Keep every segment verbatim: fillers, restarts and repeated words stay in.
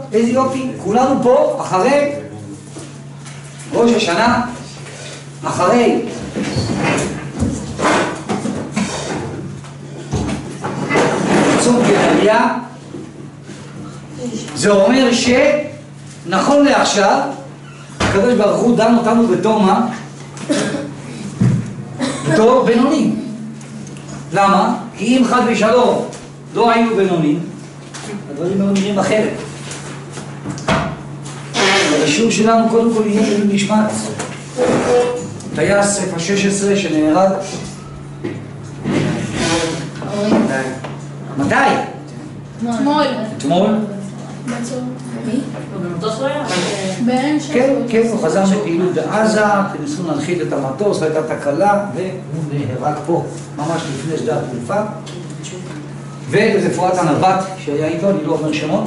איזה יופי, כולנו פה אחרי ראש השנה, אחרי צום גדליה. זה אומר שנכון לעכשיו הקדוש ברוך הוא דן אותנו בתור מה? בתור בינונים. למה? כי אם חד ושלום לא היינו בינונים, הדברים היו נראים אחרת. השיעור שלנו קודם כל יהיה לעילוי נשמת טייס אף שש עשרה שנהרג. מתי? אתמול. אתמול? כן, כן, הוא חזר מפעילות בעזה, וניסו להנחית את המטוס, והייתה תקלה, והוא נהרג פה, ממש לפני שדה התעופה. ולרפואת הנווט שהיה איתו, אני לא אומר שמות.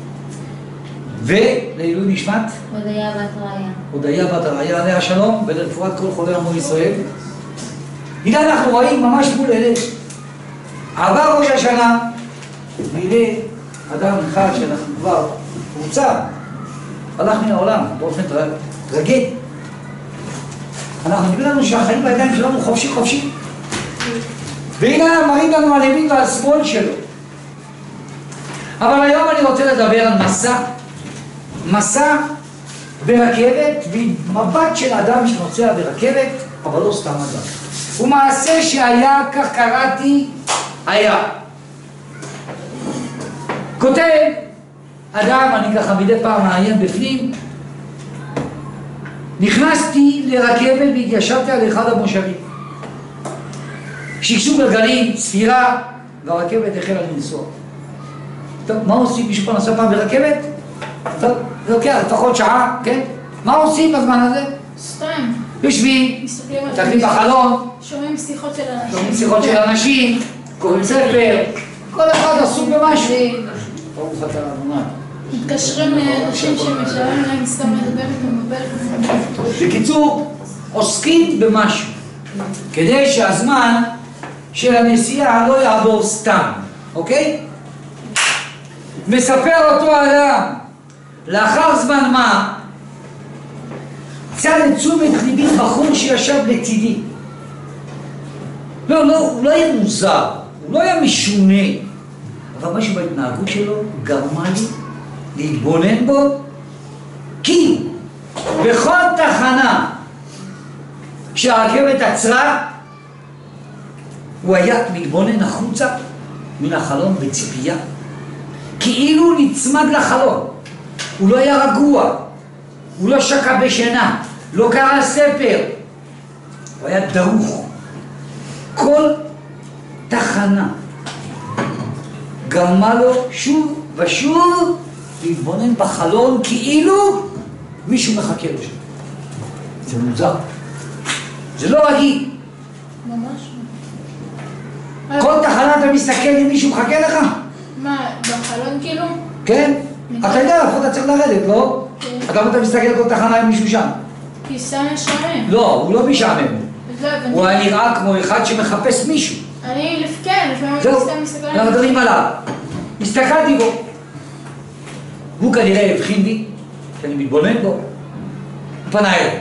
ולעילוי נשמת הודיה בת ראיה. הודיה בת ראיה עליה השלום, ולרפואת כל חולי עמו ישראל. הנה אנחנו רואים ממש מול אלה. עבר ראש השנה, והנה אדם אחד שאנחנו כבר קבוצה, הלך מן העולם באופן טרגי. אנחנו נראה לנו שהחיים בידיים שלנו חופשי חופשי. והנה מראים לנו על ימין ועל שמאל שלו. אבל היום אני רוצה לדבר על מסע, מסע ברכבת, ומבט של אדם שנוסע ברכבת, אבל לא סתם אדם. ומעשה שהיה, כך קראתי, היה. כותב אדם, אני ככה מדי פעם מעיין בפנים, נכנסתי לרכבת והתיישבתי על אחד המושבים. שקשוק גלגלים, ספירה, והרכבת החלה לנסוע. טוב, מה עושים? מישהו פה נסע פעם ברכבת? טוב, זה לוקח לפחות שעה, כן? מה עושים בזמן הזה? סתם. יושבים, מסתכלים בחלון, שומעים שיחות של אנשים. שומעים שיחות של אנשים, קוראים ספר, כל אחד עסוק במשהו. ברוך אתה אדוני. מתקשרים לאנשים שמשלמים להם סתם לדבר ומבלת. בקיצור, עוסקים במשהו, כדי שהזמן של הנסיעה לא יעבור סתם, אוקיי? מספר אותו אדם, לאחר זמן מה, צא לתשומת ליבי בחור שישב לצידי. לא, לא, הוא לא היה מוזר, הוא לא היה משונה, אבל משהו בהתנהגות שלו גרמה לי להתבונן בו, כי בכל תחנה שהרכבת עצרה, הוא היה מתבונן החוצה מן החלון בציפייה, כאילו נצמד לחלון. הוא לא היה רגוע, הוא לא שקע בשינה, לא קרא ספר, הוא היה דרוך. כל תחנה גרמה לו שוב ושוב להתבונן בחלון כאילו מישהו מחכה לו שם. זה מוזר, זה לא רגיל. ממש. כל תחנה אתה מסתכל אם מישהו מחכה לך? מה, בחלון כאילו? כן? אתה יודע איפה אתה צריך לרדת, לא? אתה אתה מסתכל כל תחנה עם מישהו שם. כי סתם משעמם. לא, הוא לא משעמם. זהו, הוא היה נראה כמו אחד שמחפש מישהו. אני לפקן, לפעמים אני זהו, סתם מסתכל אנחנו מדברים עליו. הסתכלתי בו. הוא כנראה הבחין בי, שאני מתבונן בו. הוא פנה אליי.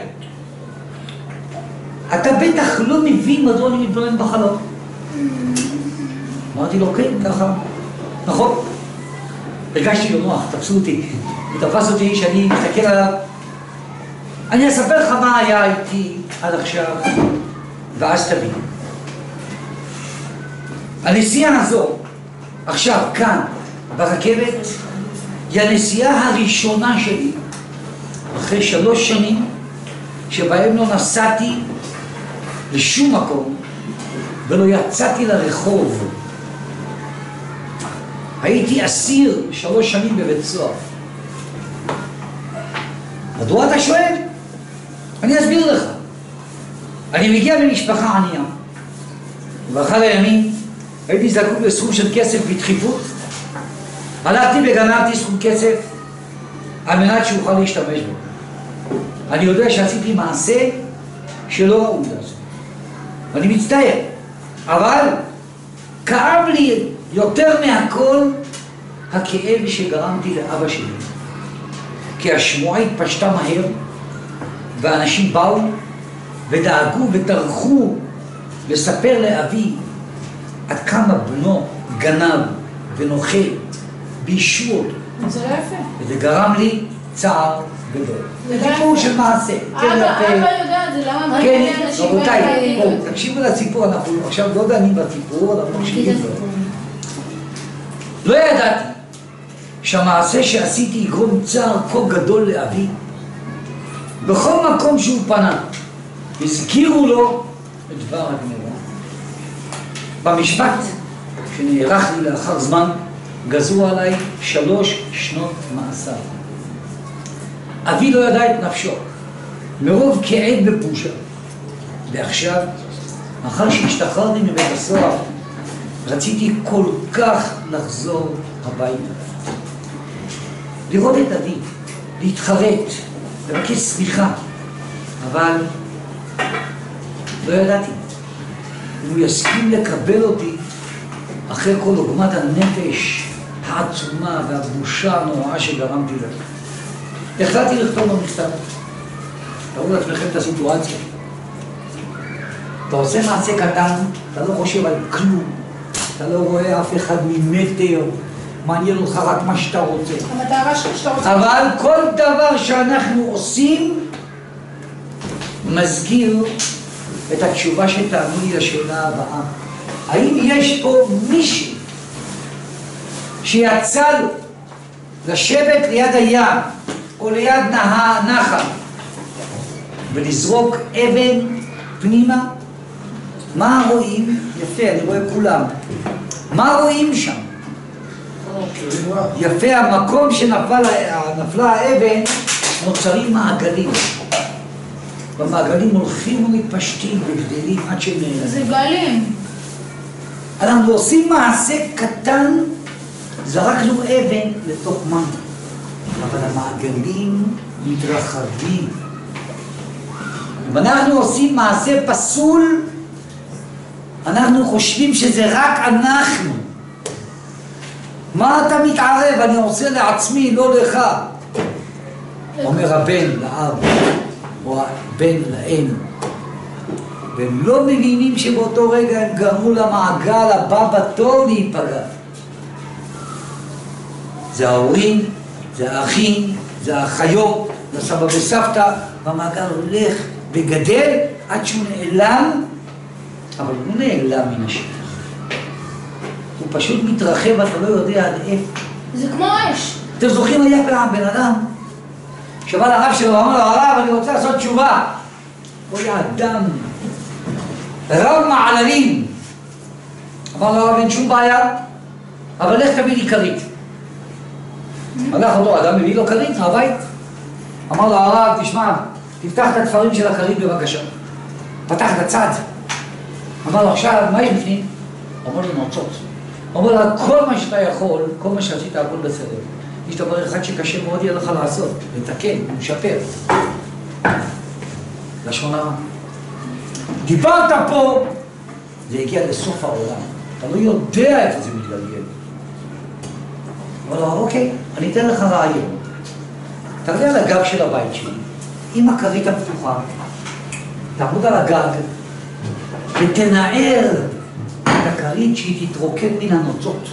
אתה בטח לא מבין מדוע אני מתבונן בחלום. אמרתי לו, כן, ככה. נכון. הרגשתי לו נוח, תפסו אותי. הוא תפס אותי שאני מסתכל עליו. אני אספר לך מה היה איתי עד עכשיו, ואז תבין. הנסיעה הזו, עכשיו, כאן, ברכבת, היא הנסיעה הראשונה שלי, אחרי שלוש שנים, שבהם לא נסעתי לשום מקום, ולא יצאתי לרחוב. הייתי אסיר שלוש שנים בבית סוהר. מדוע אתה שואל? אני אסביר לך. אני מגיע ממשפחה ענייה, ובאחד הימים הייתי זקוק לסכום של כסף בדחיפות. הלכתי וגנבתי סכום כסף על מנת שאוכל להשתמש בו. אני יודע שעשיתי מעשה שלא ראוי לעשות, ואני מצטער, אבל כאב לי יותר מהכל הכאב שגרמתי לאבא שלי. כי השמועה התפשטה מהר, ואנשים באו ודאגו וטרחו לספר לאבי עד כמה בנו גנב ונוכל, ביישו אותו. זה לא יפה. וזה גרם לי צער גדול. זה סיפור של מעשה. אבא, אבא יודע את זה, למה כן, מלא אנשים... רבותיי, תקשיבו לסיפור, אנחנו עכשיו לא דנים בסיפור, אנחנו מקשיבים לו. לא ידעתי שהמעשה שעשיתי יגרום צער כה גדול לאבי. בכל מקום שהוא פנה, הזכירו לו את דבר הגמרא. במשפט שנערך לי לאחר זמן, גזרו עליי שלוש שנות מאסר. אבי לא ידע את נפשו, מרוב כאב ובושה. ועכשיו, אחר שהשתחררתי מבית הסוהר, רציתי כל כך לחזור הביתה. לראות את אבי, להתחרט, לבקש סליחה, אבל לא ידעתי אם הוא יסכים לקבל אותי אחרי כל עוגמת הנפש העצומה והבושה הנוראה שגרמתי לה. החלטתי לכתוב לו מכתב. תראו לעצמכם את הסיטואציה. אתה עושה מעשה קטן, אתה לא חושב על כלום, אתה לא רואה אף אחד ממטר, מעניין אותך רק מה שאתה רוצה. המטרה שאתה רוצה. אבל כל דבר שאנחנו עושים מזכיר את התשובה שתענו לי לשאלה הבאה. האם יש פה מישהו שיצא לו לשבת ליד הים או ליד נחל ולזרוק אבן פנימה? מה רואים? יפה, אני רואה כולם. מה רואים שם? יפה, המקום שנפלה האבן נוצרים מעגלים. במעגלים הולכים ומתפשטים וגדלים עד שהם נעלמים. זה גלים. אנחנו עושים מעשה קטן, זרקנו אבן לתוך מים, אבל המעגלים מתרחבים. אם אנחנו עושים מעשה פסול, אנחנו חושבים שזה רק אנחנו. מה אתה מתערב? אני עושה לעצמי, לא לך. אומר הבן לאב, או הבן לאם. והם לא מבינים שבאותו רגע הם גרמו למעגל הבא בתור להיפגע. זה ההורים, זה האחים, זה האחיות, זה סבא וסבתא, והמעגל הולך וגדל עד שהוא נעלם, אבל הוא לא נעלם מן השטח. הוא פשוט מתרחב, אתה לא יודע עד איפה. זה כמו אש. אתם זוכרים היה פעם בן אדם שבא לרב שלו ואמר לו, הרב, אני רוצה לעשות תשובה. הוא היה אדם רב מעללים. אמר לו, הרב, אין שום בעיה, אבל לך תביא לי כרית. הלך אותו אדם, מביא לו כרית מהבית. אמר לו, הרב, תשמע, תפתח את התפרים של הכרית בבקשה. פתח את הצד. אמר לו, עכשיו, מה יש בפנים? אמר לו, נוצות. אמר לו, כל מה שאתה יכול, כל מה שעשית, הכל בסדר. יש דבר אחד שקשה מאוד יהיה לך לעשות, לתקן, לשפר. לשון הרע. דיברת פה, זה הגיע לסוף העולם. אתה לא יודע איפה זה מתגלגל. אבל הוא אמר, אוקיי, אני אתן לך רעיון. תראה על הגג של הבית שלי, עם הכרית הפתוחה, תעמוד על הגג ותנער את הכרית שהיא תתרוקן מן הנוצות.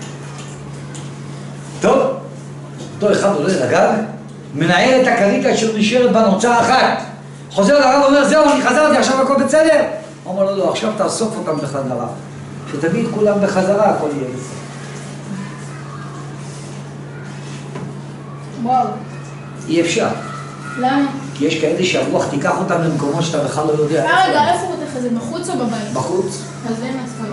טוב, אותו אחד עולה לגג, מנער את הכרית אשר נשארת בנוצה אחת. חוזר לרב ואומר, זהו, אני חזרתי, עכשיו הכל בסדר? הוא אומר לו, לא, עכשיו תאסוף אותם בחזרה. שתביא את כולם בחזרה, הכל יהיה בסדר. וואו. אי אפשר. למה? כי יש כאלה שהרוח תיקח אותם למקומות שאתה בכלל לא יודע. רגע, איפה הוא תכף? זה בחוץ או בבית? בחוץ. אז אין עצמי.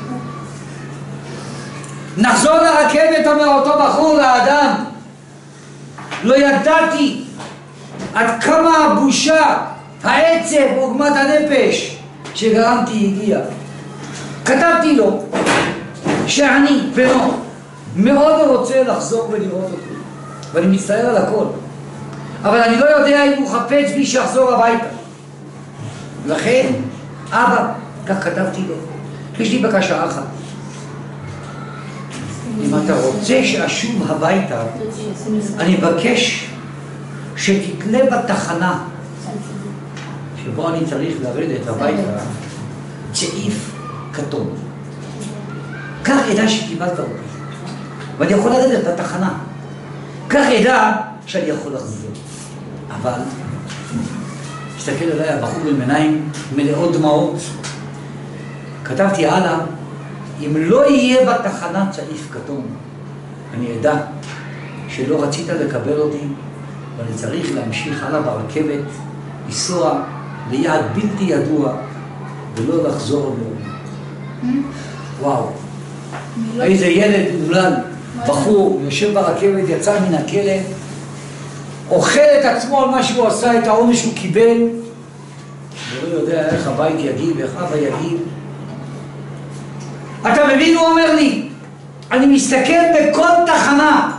נחזור לרכבת, אומר אותו בחור לאדם. לא ידעתי עד כמה הבושה, העצב, עוגמת הנפש שגרמתי הגיע. כתבתי לו שאני, בנו, מאוד רוצה לחזור ולראות אותו. ואני מצטער על הכל. אבל אני לא יודע אם הוא חפץ בי שיחזור הביתה. לכן, אבא, כך כתבתי לו, יש לי בקשה אחת. אם אתה רוצה שאשוב הביתה, אני מבקש שתתלה בתחנה שבו אני צריך לרדת הביתה צעיף כתום. כך אדע שקיבלת אותי, ואני יכול לרדת בתחנה. כך אדע שאני יכול לחזור. אבל הסתכל עליי הבחור עם עיניים מלאות דמעות. כתבתי הלאה, אם לא יהיה בתחנה צעיף כתום, אני אדע שלא רצית לקבל אותי, ואני צריך להמשיך הלאה ברכבת, לנסוע ליעד בלתי ידוע, ולא לחזור לעולם. וואו, איזה ילד אומלל, בחור, יושב ברכבת, יצא מן הכלא, אוכל את עצמו על מה שהוא עשה, את העונש שהוא קיבל, ולא יודע איך הבית יגיב, איך אבא יגיב. אתה מבין, הוא אומר לי, אני מסתכל בכל תחנה,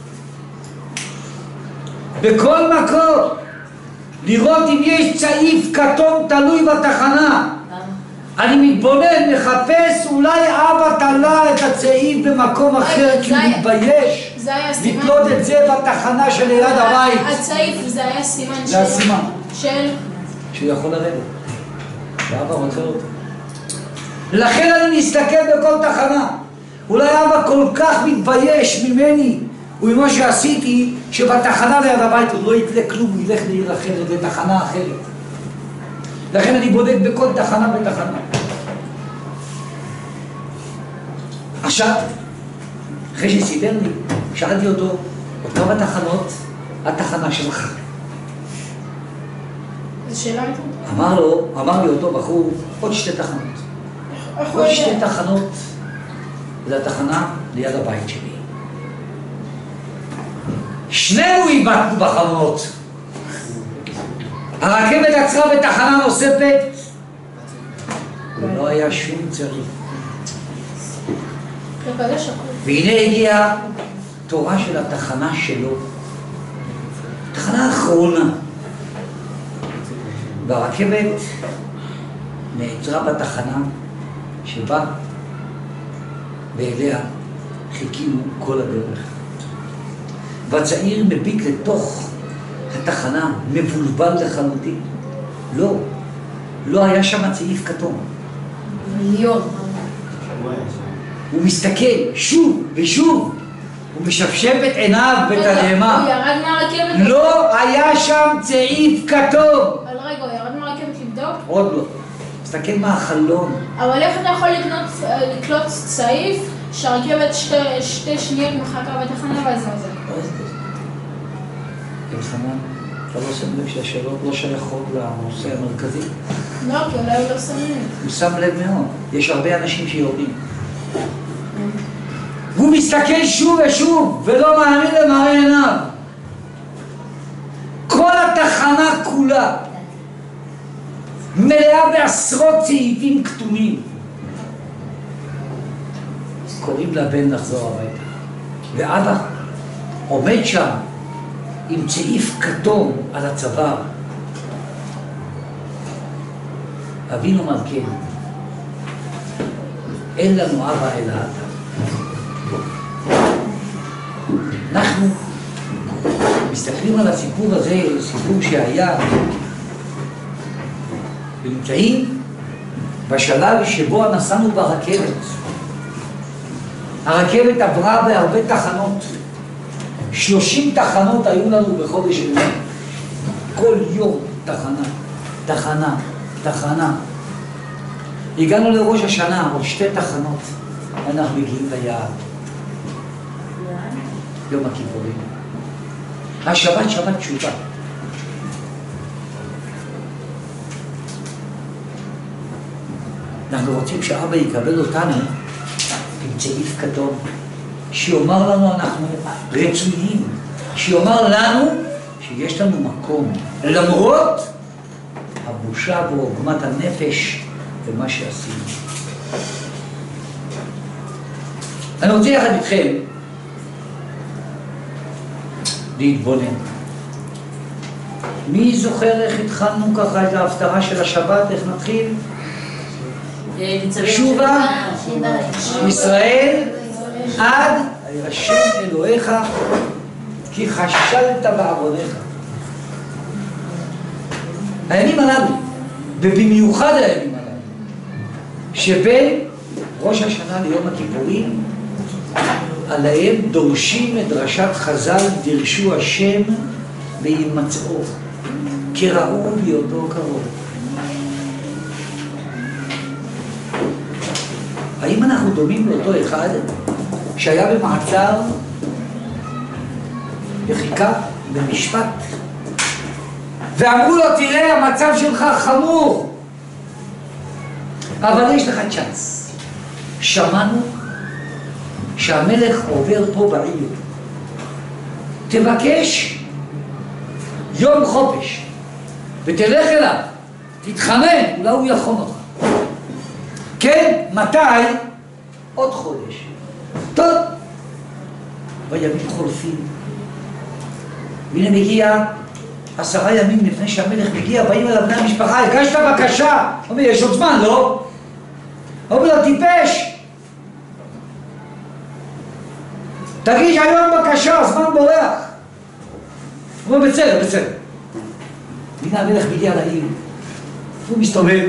בכל מקום, לראות אם יש צעיף כתום תלוי בתחנה. אני מתבונן, מחפש, אולי אבא תלה את הצעיף במקום אחר כי הוא מתבייש לקלוט את זה בתחנה שליד הבית. הצעיף זה היה סימן של... זה הסימן. של... שהוא יכול לרדת. ואבא רוצה אותו. לכן אני מסתכל בכל תחנה. אולי אבא כל כך מתבייש ממני וממה שעשיתי, שבתחנה ליד הבית הוא לא יקלה כלום, הוא ילך לעיר אחרת, לתחנה אחרת. לכן אני בודק בכל תחנה בתחנה. עכשיו, אחרי שסידר לי, שאלתי אותו, אותם התחנות, התחנה שלך. זו שאלה איתו? אמר לו, אמר לי אותו בחור, עוד שתי תחנות. עוד שתי תחנות, זה התחנה ליד הבית שלי. שנינו איבדנו בחלונות. הרכבת עצרה בתחנה נוספת ולא היה שום צריך. והנה הגיעה תורה של התחנה שלו, תחנה האחרונה, והרכבת נעצרה בתחנה שבה ואליה חיכינו כל הדרך. והצעיר מביט לתוך התחנה מבולבל לחלוטין. לא, לא היה שם צעיף כתום. מיליון. הוא מסתכל שוב ושוב, הוא משפשף את עיניו בתדהמה. הוא ירד מהרכבת? לא היה שם צעיף כתום. אבל רגע, הוא ירד מהרכבת לבדוק? עוד לא. מסתכל מהחלון. אבל איך אתה יכול לקלוט צעיף שהרכבת שתי שניות מחכה בתחנה ואז זה זה? אלחנן, אתה לא שם לב שהשאלות לא שייכות לנושא המרכזי? לא, כי אולי הוא לא שם לב. הוא שם לב מאוד. יש הרבה אנשים שיורדים. הוא מסתכל שוב ושוב ולא מאמין למראה עיניו. כל התחנה כולה מלאה בעשרות צעיפים כתומים. קוראים לבן לחזור הביתה. ואבא עומד שם עם צעיף כתום על הצוואר. אבינו מלכנו, אין לנו אבא אלא אתה. אנחנו מסתכלים על הסיפור הזה, סיפור שהיה, ונמצאים בשלב שבו נסענו ברכבת. הרכבת עברה בהרבה תחנות. שלושים תחנות היו לנו בחודש אלול. כל יום תחנה, תחנה, תחנה. הגענו לראש השנה, עוד שתי תחנות. אנחנו מגיעים ליעד. יום הכיפורים. השבת שבת תשובה. אנחנו רוצים שאבא יקבל אותנו עם צעיף כתום, שיאמר לנו אנחנו רצויים, שיאמר לנו שיש לנו מקום, למרות הבושה ועוגמת הנפש ומה שעשינו. אני רוצה יחד איתכם להתבונן. מי זוכר איך התחלנו ככה את ההפטרה של השבת? איך נתחיל? שובה ישראל עד השם אלוהיך כי חשלת בעבודך. הימים הללו, ובמיוחד הימים הללו, שבין ראש השנה ליום הכיפורים, עליהם דורשים את דרשת חז"ל, דרשו השם וימצאו, כראו בהיותו קרוב. האם אנחנו דומים לאותו אחד שהיה במעצר, וחיכה במשפט, ואמרו לו, תראה, המצב שלך חמור, אבל יש לך צ'אנס. שמענו שהמלך עובר פה בעיר, תבקש יום חופש ותלך אליו, תתחנן, אולי הוא יחון אותך. כן, מתי? עוד חודש. טוב, וימים חולפים, והנה מגיע עשרה ימים לפני שהמלך מגיע, באים אליו בני המשפחה, הגשת בקשה. הוא אומר, יש עוד זמן, לא? הוא אומר לו, טיפש, תגיש היום בקשה, הזמן בורח. הוא אומר, בסדר, בסדר. והנה המלך מגיע לעיר, הוא מסתובב,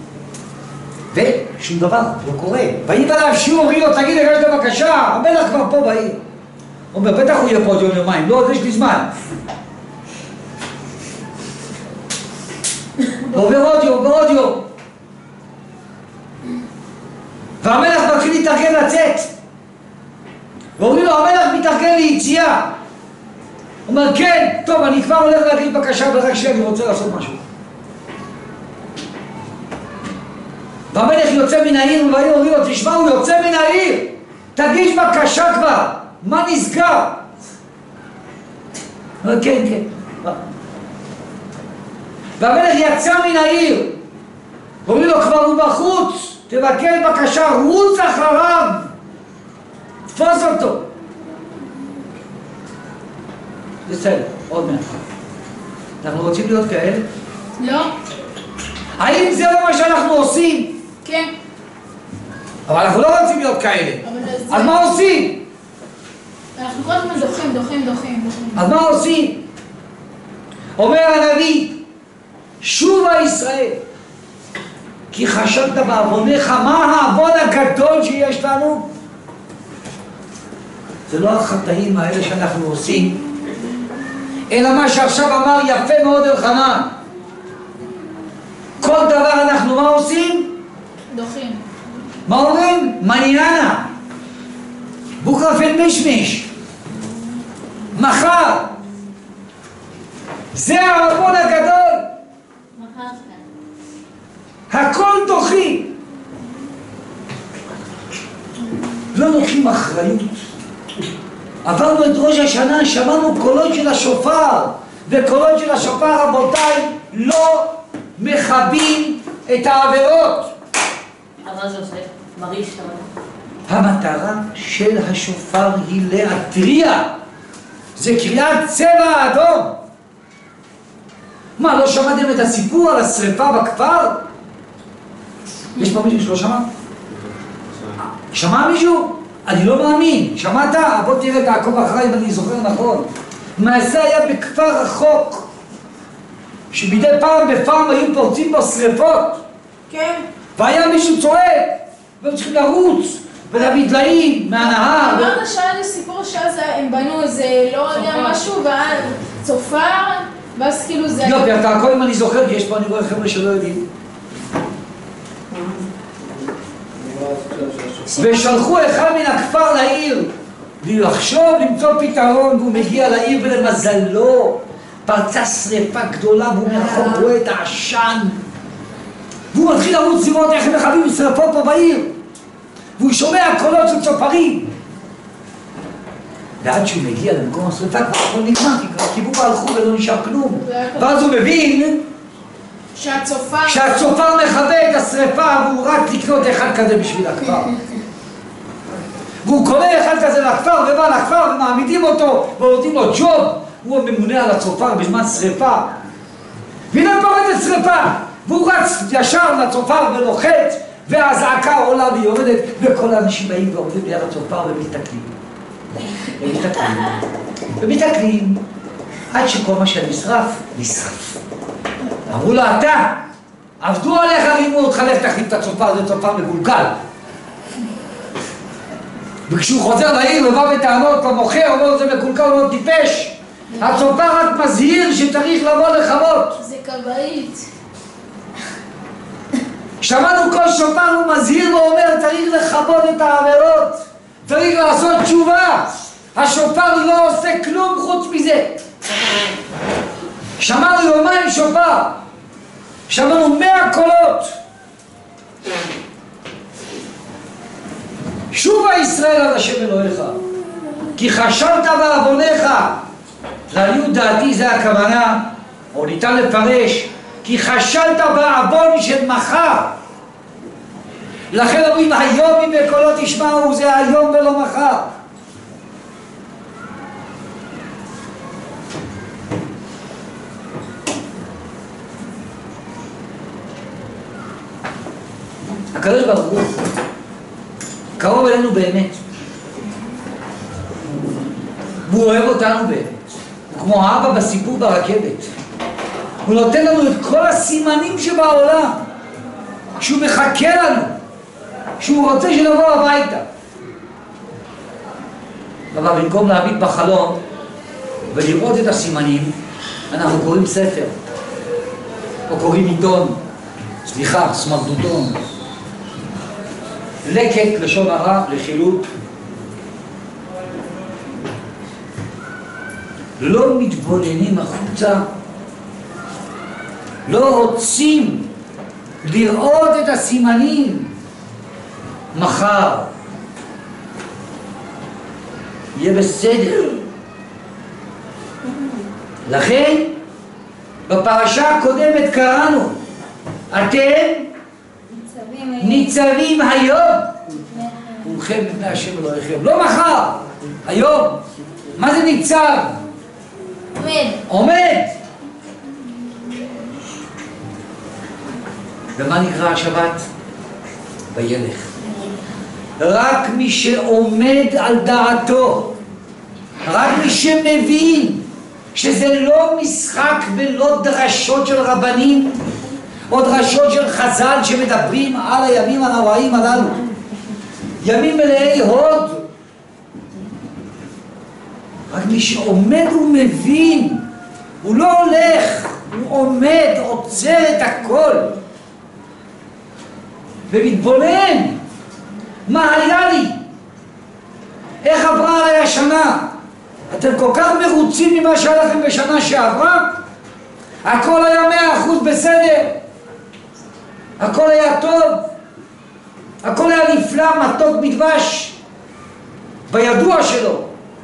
ושום דבר לא קורה. באים אליו שהוא אומר לו, תגיד, הגשת בקשה, המלך כבר פה בעיר. הוא אומר, בטח הוא יהיה פה עוד יום יומיים, לא, יש לי זמן. ועובר עוד יום, ועוד יום. והמלך מתחיל להתארגן לצאת. ואומרים לו, המלך מתארגן ליציאה. הוא אומר, כן, טוב, אני כבר הולך להגיד בקשה, ורק שנייה, אני רוצה לעשות משהו. והמלך יוצא מן העיר, והעיר אומרים לו, תשמע, הוא יוצא מן העיר, תגיש בקשה כבר, מה נסגר? הוא אומר, כן, כן. והמלך יצא מן העיר, אומרים לו, כבר הוא בחוץ, תבקש בקשה, רוץ אחריו, תפוס אותו. בסדר, עוד מעט. אנחנו רוצים להיות כאלה? לא. האם זה לא מה שאנחנו עושים? כן. אבל אנחנו לא רוצים להיות כאלה. אז מה עושים? אנחנו כל הזמן דוחים, דוחים, דוחים. אז מה עושים? אומר הנביא, שובה ישראל, כי חשבת בעוונך. מה העוון הגדול שיש לנו? זה לא החטאים האלה שאנחנו עושים, אלא מה שעכשיו אמר יפה מאוד אלחנן. כל דבר אנחנו מה עושים? דוחים. מה אומרים? מניאנה, בוקרפל מישמיש, מחר. זה העוון הגדול. הכל דוחים. לא לוקחים אחריות. עברנו את ראש השנה, שמענו קולות של השופר, וקולות של השופר, רבותיי, לא מכבים את העבירות. מה זה עושה? מריש את המטרה של השופר היא להתריע. זה קריאת צבע אדום. מה, לא שמעתם את הסיפור על השריפה בכפר? יש פה מישהו שלא שמע? שמע מישהו? אני לא מאמין. שמעת? בוא תראה, תעקוב אחריי אם אני זוכר נכון. מעשה היה בכפר רחוק, שמדי פעם בפעם היו פורצים בו שריפות. כן. והיה מישהו צועק, והם צריכים לרוץ ולהביא דליים מהנהר. אמרת שהיה לי סיפור שאז הם בנו איזה, לא יודע משהו, ואז צופר, ואז כאילו זה... יופי, אתה הכל אם אני זוכר, כי יש פה אני רואה חבר'ה שלא יודעים. ושלחו אחד מן הכפר לעיר, לחשוב למצוא פתרון, והוא מגיע לעיר ולמזלו פרצה שריפה גדולה, והוא מרחוק רואה את העשן. והוא מתחיל לרוץ לראות איך הם מכבים שריפות פה בעיר, והוא שומע קולות של צופרים. ועד שהוא מגיע למקום השריפה כבר הכל נגמר, כי כבר קיבלו והלכו ולא נשאר כלום. ואז הוא מבין שהצופר... שהצופר מכבה את השריפה, והוא רק לקנות אחד כזה בשביל הכפר. והוא קונה אחד כזה לכפר, ובא לכפר ומעמידים אותו ונותנים לו ג'וב. הוא הממונה על הצופר בזמן שריפה. והנה פורצת שריפה, והוא רץ ישר לצופר ולוחץ, והזעקה עולה והיא יורדת, וכל האנשים באים ועומדים ליד הצופר ומתקלים. ומתקלים. ומתקלים. עד שכל מה שנשרף, נשרף. אמרו לו, אתה, עבדו עליך, רימו אותך, לך תחליף את הצופר, זה צופר מגולגל. וכשהוא חוזר לעיר ובא בטענות למוכר, אומר זה מקולקל, הוא לא טיפש. הצופר רק מזהיר שצריך לבוא לכבות. זה כבאית. שמענו כל שופר הוא מזהיר ואומר צריך לכבות את העבירות, צריך לעשות תשובה. השופר לא עושה כלום חוץ מזה. שמענו יומיים שופר, שמענו מאה קולות. שובה ישראל עד השם אלוהיך, כי חשבת בעווניך. לעניות דעתי זה הכוונה, או ניתן לפרש, כי חשבת בעוון של מחר. לכן אומרים היום אם בקולות תשמעו, זה היום ולא מחר. הקדוש ברוך הוא קרוב אלינו באמת, והוא אוהב אותנו באמת. הוא כמו האבא בסיפור ברכבת, הוא נותן לנו את כל הסימנים שבעולם, שהוא מחכה לנו, שהוא רוצה שנבוא הביתה. אבל במקום להביט בחלום ולראות את הסימנים, אנחנו קוראים ספר או קוראים עיתון, סליחה, סמרטוטון, לקט לשון הרע, לחילוט. לא מתבוננים החוצה, לא רוצים לראות את הסימנים. מחר יהיה בסדר. לכן בפרשה הקודמת קראנו אתם ניצבים היום כולכם לפני השם אלוהיכם. לא מחר, היום. מה זה ניצב? עומד. עומד. ומה נקרא השבת? וילך. רק מי שעומד על דעתו, רק מי שמבין שזה לא משחק ולא דרשות של רבנים או דרשות של חז"ל שמדברים על הימים הנוראים הללו, ימים מלאי הוד. רק מי שעומד ומבין, הוא לא הולך, הוא עומד, עוצר את הכל ומתבונן. מה היה לי? איך עברה עליי השנה? אתם כל כך מרוצים ממה שהיה לכם בשנה שעברה? הכל היה מאה אחוז בסדר, הכל היה טוב, הכל היה נפלא, מתוק מדבש בידוע שלו.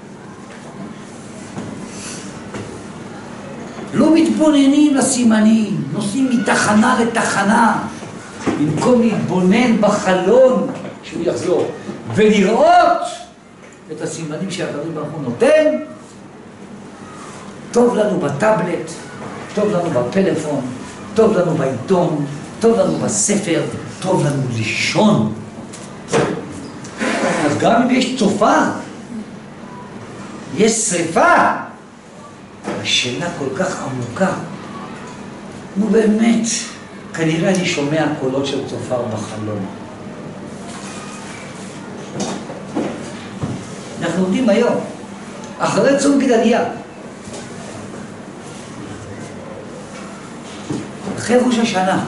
לא מתבוננים לסימנים, נוסעים מתחנה לתחנה במקום להתבונן בחלון שהוא יחזור ולראות את הסימנים שהקדוש ברוך הוא נותן. טוב לנו בטאבלט, טוב לנו בפלאפון, טוב לנו בעיתון, טוב לנו בספר, טוב לנו לישון. אז גם אם יש צופה, יש שריפה, השאלה כל כך עמוקה. נו באמת, כנראה אני שומע קולות של צופר בחלום. אנחנו עומדים היום, אחרי צום גדליה, אחרי ראש השנה,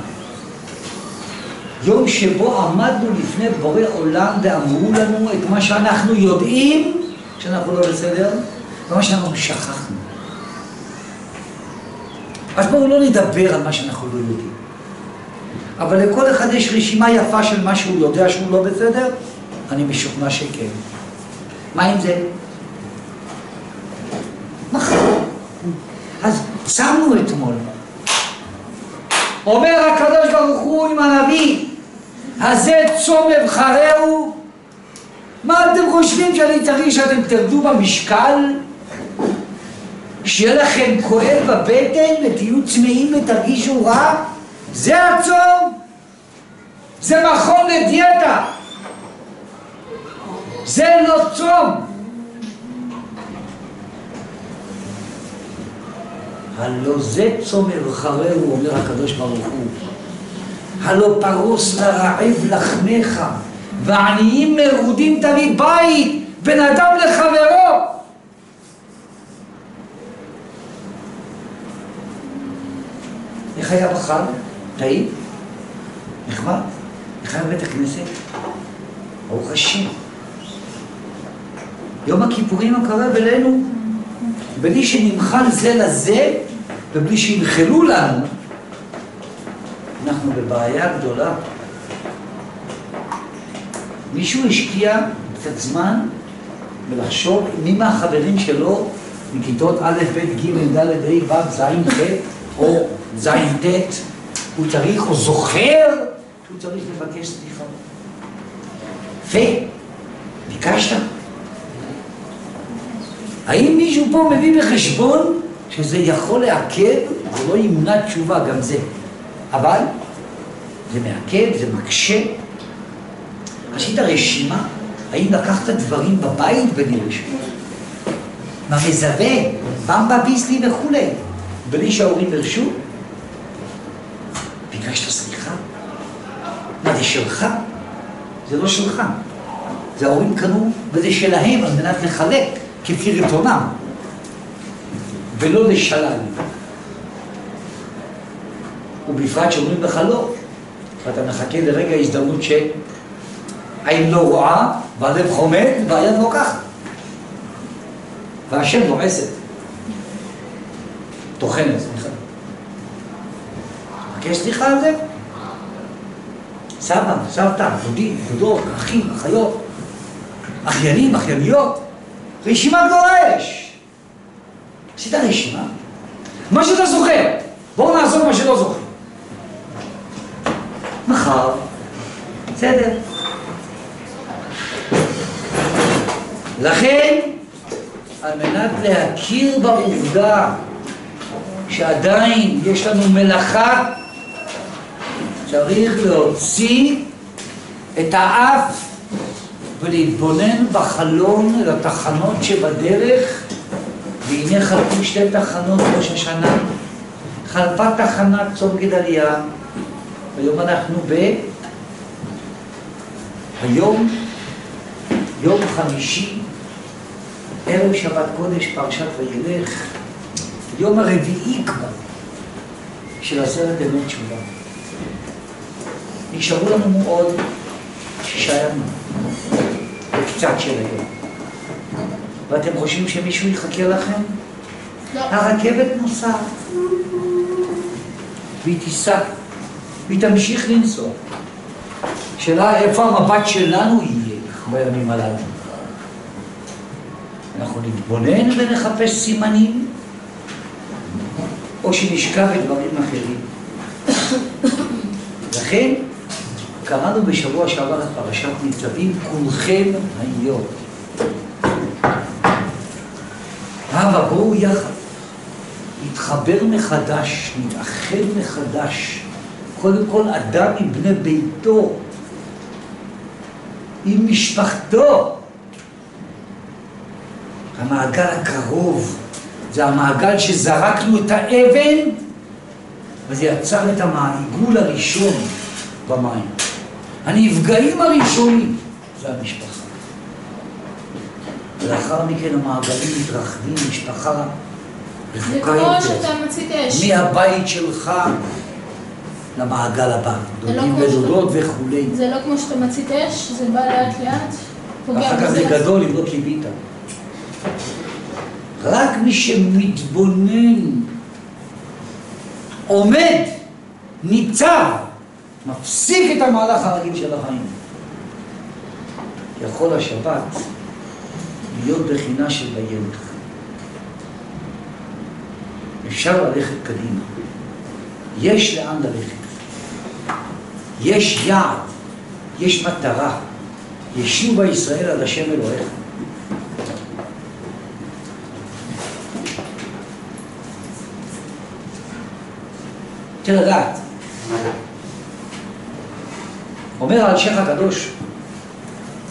יום שבו עמדנו לפני בורא עולם ואמרו לנו את מה שאנחנו יודעים שאנחנו לא בסדר ומה שאנחנו שכחנו. אז בואו לא נדבר על מה שאנחנו לא יודעים, אבל לכל אחד יש רשימה יפה של מה שהוא יודע שהוא לא בסדר. אני משוכנע שכן. מה עם זה? מחר. אז צמנו אתמול. אומר הקדוש ברוך הוא עם הנביא, הזה צום אבחרהו. מה אתם חושבים שאני צריך שאתם תרדו במשקל? שיהיה לכם כואב בבטן ותהיו צמאים ותרגישו רע? זה הצום? זה מכון לדיאטה. זה לא צום. הלא זה צומר חררו, אומר הקדוש ברוך הוא. הלא פרוס לרעב לחמך, ועניים מרודים תביא בית, בין אדם לחברו. איך היה בחג? טעים? נחמד? איך היה בבית הכנסת? ברוך השם. יום הכיפורים הקרב אלינו, בלי שנמחל זה לזה, ובלי שינחלו לנו, אנחנו בבעיה גדולה. מישהו השקיע קצת זמן ולחשוב מי מהחברים שלו מכיתות א', ב', ג', ד', ה', ו', ז', ח' או ז', ט', הוא צריך או זוכר שהוא צריך לבקש סליחה. יפה, ביקשת. האם מישהו פה מביא בחשבון שזה יכול לעכב, זה לא ימנע תשובה, גם זה. אבל זה מעכב, זה מקשה. עשית רשימה, האם לקחת דברים בבית ונרשמו? מה מזווה, במבה ביסלי וכו'. בלי שההורים הרשו? ביקשת סליחה? מה זה שלך? זה לא שלך. זה ההורים קנו וזה שלהם על מנת לחלק כפי רצונם ולא לשלל. ובפרט שאומרים לך לא, ואתה מחכה לרגע הזדמנות שהעין לא רואה והלב חומד והיד לא ככה והשם לועסת תוכנת, סליחה. מבקש סליחה על זה? סבא, סבתא, דודים, דודות, אחים, אחיות, אחיינים, אחייניות, רשימה גדולה יש. עשית רשימה? מה שאתה זוכר, בואו נעזור מה שלא זוכר. מחר, בסדר. לכן, על מנת להכיר בעובדה שעדיין יש לנו מלאכה, צריך להוציא את האף ולהתבונן בחלון לתחנות שבדרך. והנה חלפו שתי תחנות ראש השנה, חלפה תחנת צום גדליה, היום אנחנו ב... היום, יום חמישי, ערב שבת קודש, פרשת וילך, יום הרביעי כבר של עשרת ימי תשובה. נשארו לנו עוד שישה ימים, וקצת של היום. ואתם חושבים שמישהו יחכה לכם? לא. הרכבת נוסעת, והיא תיסע, והיא תמשיך לנסוע. שאלה איפה המבט שלנו יהיה בימים הללו. אנחנו נתבונן ונחפש סימנים, או שנשכח את דברים אחרים. לכן, קראנו בשבוע שעבר את פרשת ניצבים, כולכם היום. אבל בואו יחד, נתחבר מחדש, נתאחד מחדש. קודם כל אדם עם בני ביתו, עם משפחתו. המעגל הקרוב, זה המעגל שזרקנו את האבן, וזה יצר את העיגול הראשון במים. הנפגעים הראשונים זה המשפחה. ולאחר מכן המעגלים מתרחבים, משפחה רחוקה יותר. זה כמו שאתה מצית אש. מהבית שלך למעגל הבא, דודים ודודות וכו'. זה לא כמו שאתה מצית אש, זה בא לאט לאט. ואחר כך זה גדול אם לא קיבית. רק מי שמתבונן, עומד, ניצב, מפסיק את המהלך הרגיל של החיים. יכול השבת להיות בחינה של וילך. אפשר ללכת קדימה. יש לאן ללכת. יש יעד, יש מטרה. ישובה ישראל על השם אלוהיך. תראה לדעת. אומר האלשיך הקדוש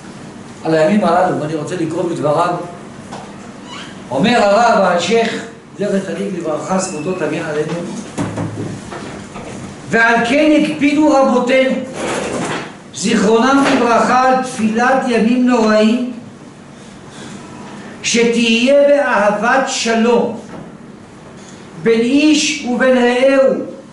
על הימים הללו, ואני רוצה לקרוא בדבריו, אומר הרב האלשיך זכר צדיק לברכה, זכותו תגן עלינו. ועל כן הקפידו רבותינו, זיכרונם לברכה, על תפילת ימים נוראים, שתהיה באהבת שלום בין איש ובין רעהו,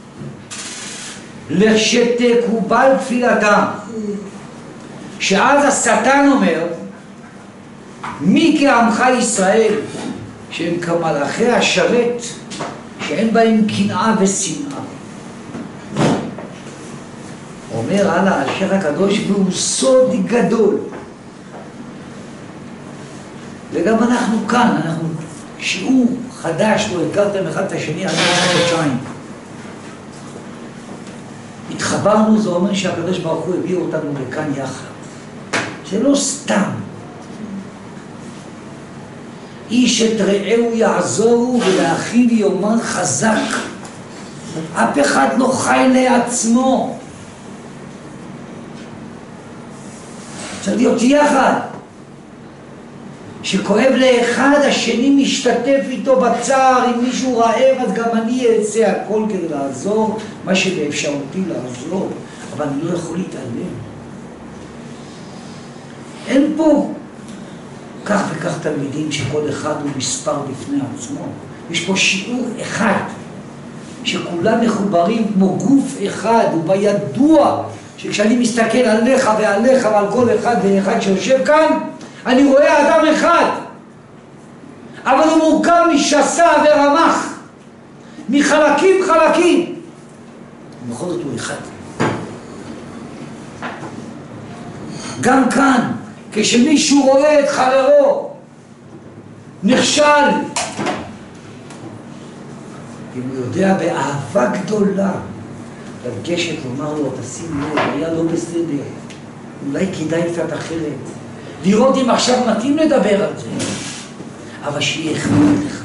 לכשתקובל תפילתם. שאז השטן אומר, מי כעמך ישראל, שהם כמלאכי השרת, שאין בהם קנאה ושנאה. אומר הלאה השייח הקדוש, והוא סוד גדול. וגם אנחנו כאן, אנחנו שיעור חדש, לא הכרתם אחד את השני עד חודשיים. התחברנו, זה אומר שהקדוש ברוך הוא הביא אותנו לכאן יחד. זה לא סתם. איש את רעהו יעזורו ולאחיו יאמר חזק. אף אחד לא חי לעצמו. צריך להיות יחד. שכואב לאחד, השני משתתף איתו בצער. אם מישהו רעב, אז גם אני אעשה הכל כדי לעזור, מה שבאפשרותי לעזור, אבל אני לא יכול להתעלם. אין פה כך וכך תלמידים שכל אחד הוא מספר בפני עצמו. יש פה שיעור אחד, שכולם מחוברים כמו גוף אחד, ובידוע שכשאני מסתכל עליך ועליך ועל כל אחד ואחד שיושב כאן, אני רואה אדם אחד, אבל הוא מורכב משסה ורמח, מחלקים חלקים, ובכל זאת הוא אחד. גם כאן, כשמישהו רואה את חברו נכשל, אם הוא יודע באהבה גדולה לגשת לומר לו, תשים לב, היה לא בסדר, אולי כדאי קצת אחרת, לראות אם עכשיו מתאים לדבר על זה, אבל שיהיה אכפת לך.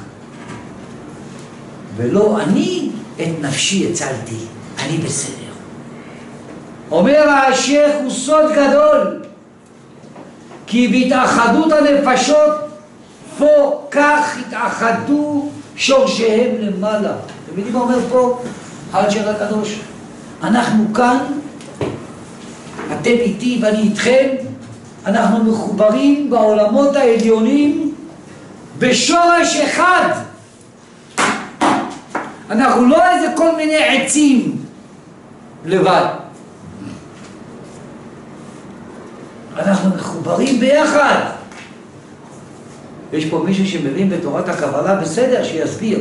ולא אני את נפשי הצלתי, אני בסדר. אומר השייח, הוא סוד גדול, כי בהתאחדות הנפשות פה כך התאחדו שורשיהם למעלה. אתם יודעים מה אומר פה השייח הקדוש? אנחנו כאן, אתם איתי ואני איתכם, אנחנו מחוברים בעולמות העליונים בשורש אחד. אנחנו לא איזה כל מיני עצים לבד. אנחנו מחוברים ביחד. יש פה מישהו שמבין בתורת הקבלה, בסדר, שיסביר.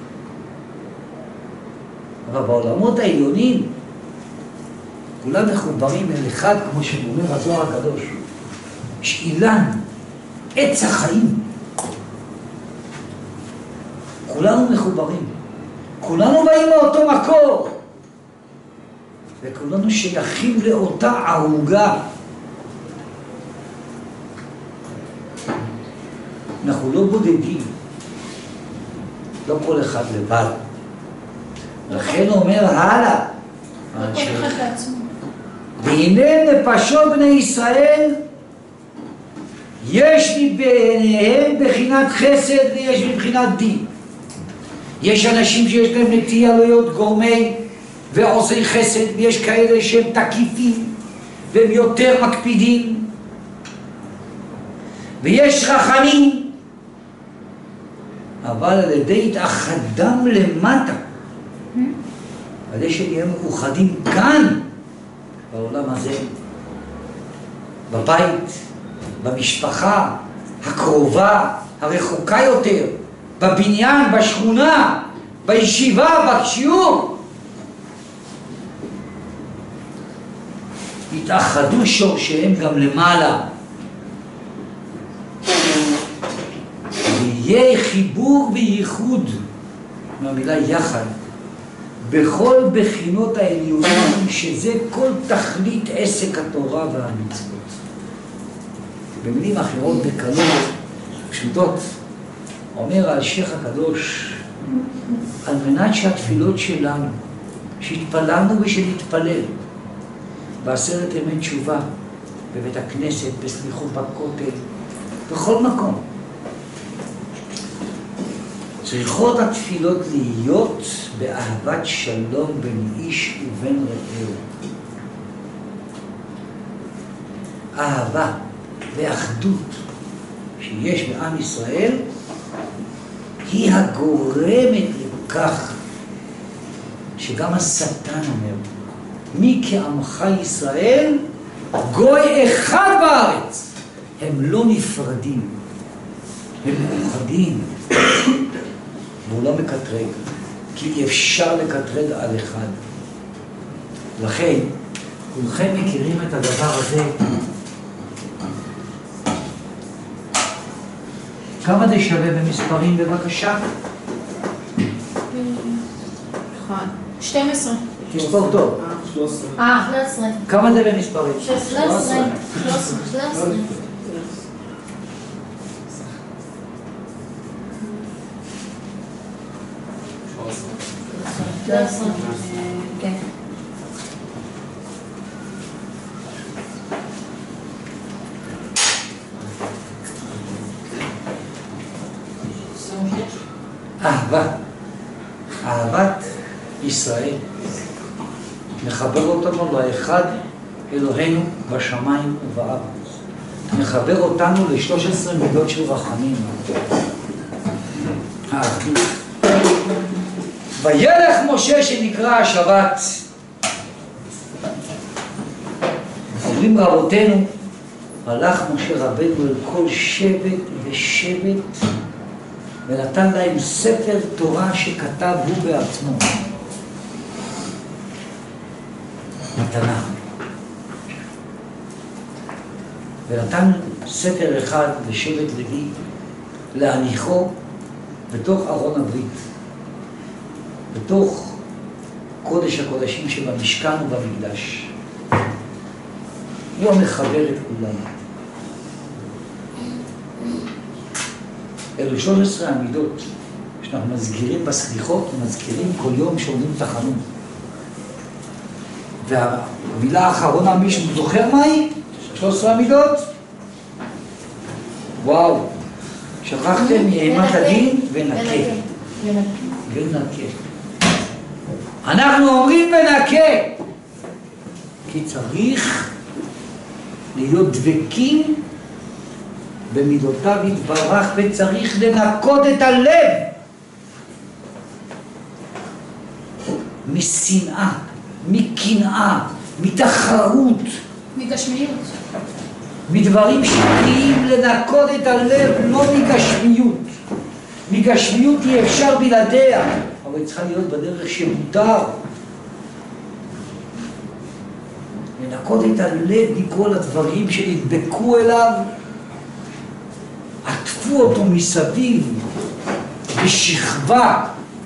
אבל בעולמות העליונים כולם מחוברים אל אחד, כמו שאומר הזוהר הקדוש. יש אילן, עץ החיים. כולנו מחוברים. כולנו באים מאותו מקור. וכולנו שייכים לאותה ערוגה. אנחנו לא בודדים. לא כל אחד לבד. לכן הוא אומר הלאה. לא כל אחד לעצמו. והנה נפשות בני ישראל, יש ביניהם בחינת חסד ויש מבחינת דין. יש אנשים שיש להם נטייה להיות גורמי ועושי חסד, ויש כאלה שהם תקיפים והם יותר מקפידים, ויש רחמים, אבל על ידי התאחדם למטה, על ידי שנהיה מאוחדים כאן בעולם הזה, בבית, במשפחה הקרובה, הרחוקה יותר, בבניין, בשכונה, בישיבה, בשיעור. התאחדו שורשיהם גם למעלה. ויהיה חיבור וייחוד, מהמילה יחד, בכל בחינות העליונים, שזה כל תכלית עסק התורה והמצוות. במילים אחרות בקלות, פשוטות, אומר השייח הקדוש, על מנת שהתפילות שלנו, שהתפללנו ושנתפלל, בעשרת ימי תשובה, בבית הכנסת, בסליחות בכותל, בכל מקום. צריכות התפילות להיות באהבת שלום בין איש ובין רעהו. אהבה ואחדות שיש בעם ישראל היא הגורמת לכך שגם השטן אומר, מי כעמך ישראל גוי אחד בארץ. הם לא נפרדים, הם מאוחדים. והוא לא מקטרג, כי אי אפשר לקטרג על אחד. לכן, כולכם מכירים את הדבר הזה. כמה זה שווה במספרים בבקשה? אחד. שתים עשרה. תספור טוב. אה, שלוש עשרה. כמה זה במספרים? שלוש עשרה. שלוש עשרה. כן. אהבה, אהבת ישראל, מחבר אותנו לאחד אלוהינו בשמיים ובארץ. מחבר אותנו ל-שלוש עשרה מידות של רחמים. האחדות. וילך משה שנקרא השבת. אומרים רבותינו, הלך משה רבנו אל כל שבט ושבט ונתן להם ספר תורה שכתב הוא בעצמו. מתנה. ונתן ספר אחד לשבט לוי להניחו בתוך ארון הברית, בתוך קודש הקודשים שבמשכן ובמקדש. הוא המחבר את כולם. אלו שלוש עשרה המידות שאנחנו מזכירים בסליחות ומזכירים כל יום שאומרים תחנון. והמילה האחרונה, מישהו זוכר מה היא? שלוש עשרה המידות? וואו, שכחתם מאימת הדין ונקה. ונקה. אנחנו אומרים ונקה, כי צריך להיות דבקים במידותיו יתברך, וצריך לנקות את הלב משנאה, מקנאה, מתחרות, מגשמיות. מדברים שקריים. לנקות את הלב, לא מגשמיות. מגשמיות אי אפשר בלעדיה, אבל היא צריכה להיות בדרך שמותר. לנקות את הלב מכל הדברים שנדבקו אליו, עטפו אותו מסביב בשכבה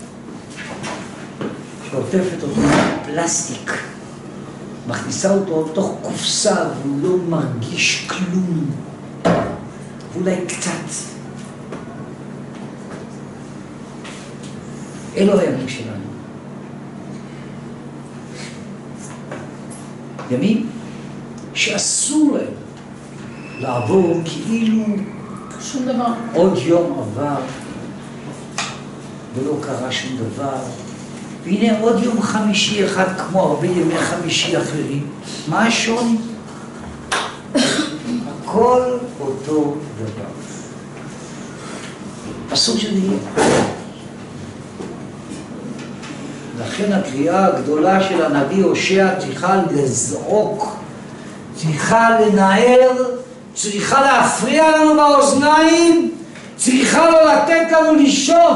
שעוטפת אותו פלסטיק, מכניסה אותו לתוך קופסה והוא לא מרגיש כלום, ואולי קצת. אלו הימים שלנו. ימים שאסור להם לעבור כאילו שום דבר. עוד יום עבר ולא קרה שום דבר, והנה עוד יום חמישי אחד כמו הרבה ימי חמישי אחרים. מה השוני? הכל אותו דבר. אסור שזה יהיה. לכן הקריאה הגדולה של הנביא הושע צריכה לזעוק, צריכה לנער, צריכה להפריע לנו באוזניים, צריכה לא לתת לנו לישון.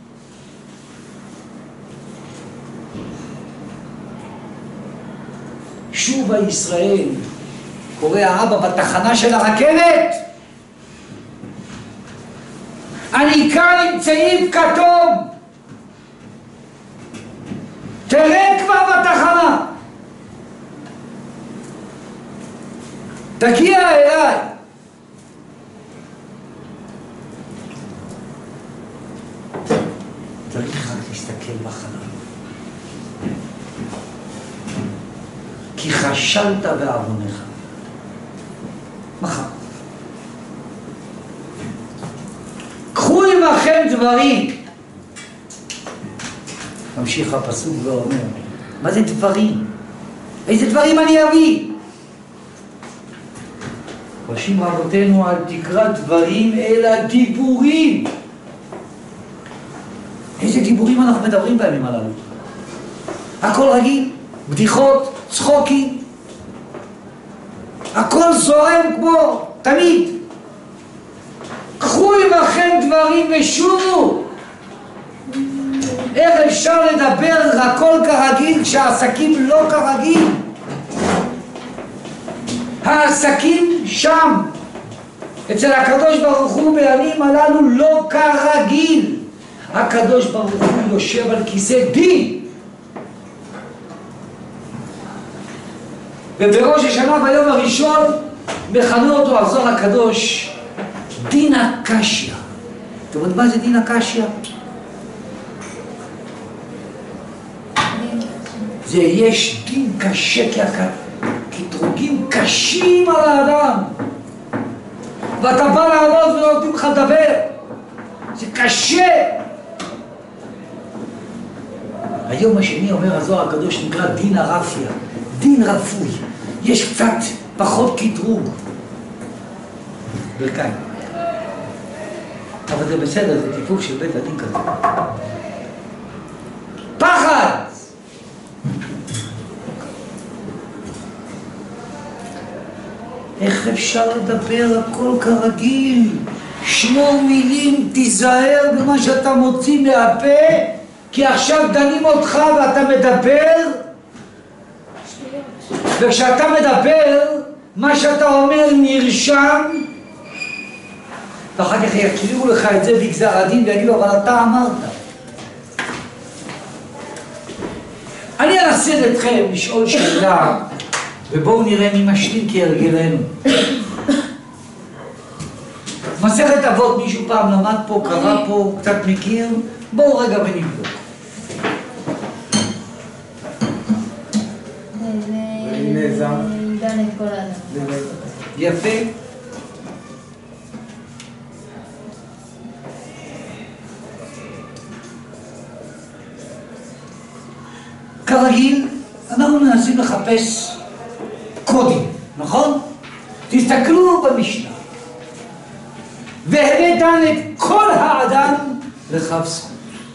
שובה ישראל, קורא האבא בתחנה של הרכבת, אני כאן עם צעיף כתום, תרד כבר בתחנה, תגיע אליי. צריך רק להסתכל בחלון, כי חשלת בעוונך. מחר קחו עמכם דברים ממשיך הפסוק ואומר, מה זה דברים? איזה דברים אני אביא? חושבים רבותינו, אל תקרא דברים אלא דיבורים. איזה דיבורים אנחנו מדברים בימים הללו? הכל רגיל, בדיחות, צחוקים. הכל זורם כמו תמיד. קחו עמכם דברים ושובו. איך אפשר לדבר הכל כרגיל כשהעסקים לא כרגיל? העסקים שם, אצל הקדוש ברוך הוא בימים הללו לא כרגיל. הקדוש ברוך הוא יושב על כיסא דין. ובראש השנה ביום הראשון מכנה אותו הזוהר הקדוש דין הקשיא. אתם יודעים מה זה דין הקשיא? זה יש דין קשה כקטרוגים קשים על האדם, ואתה בא לעבוד ולא נותנים לך לדבר. זה קשה. היום השני אומר הזוהר הקדוש נקרא דין הרפיה, דין רפוי. יש קצת פחות קטרוג. ברכיים. אבל זה בסדר, זה טיפוק של בית הדין כזה. פחד! איך אפשר לדבר הכל כרגיל? שמור מילים, תיזהר במה שאתה מוציא מהפה, כי עכשיו דנים אותך ואתה מדבר, וכשאתה מדבר, מה שאתה אומר נרשם, ואחר כך יקריאו לך את זה בגזר הדין ויגידו, אבל אתה אמרת. אני אנסה אתכם לשאול שאלה, ובואו נראה מי משלים כהרגלנו. מסכת אבות, מישהו פעם למד פה, קרא פה, קצת מכיר? בואו רגע ונבדוק. דן את כל האדם. יפה. כרגיל, אנחנו מנסים לחפש קודים, נכון? תסתכלו במשנה. והבא דן את כל האדם לכף זכות.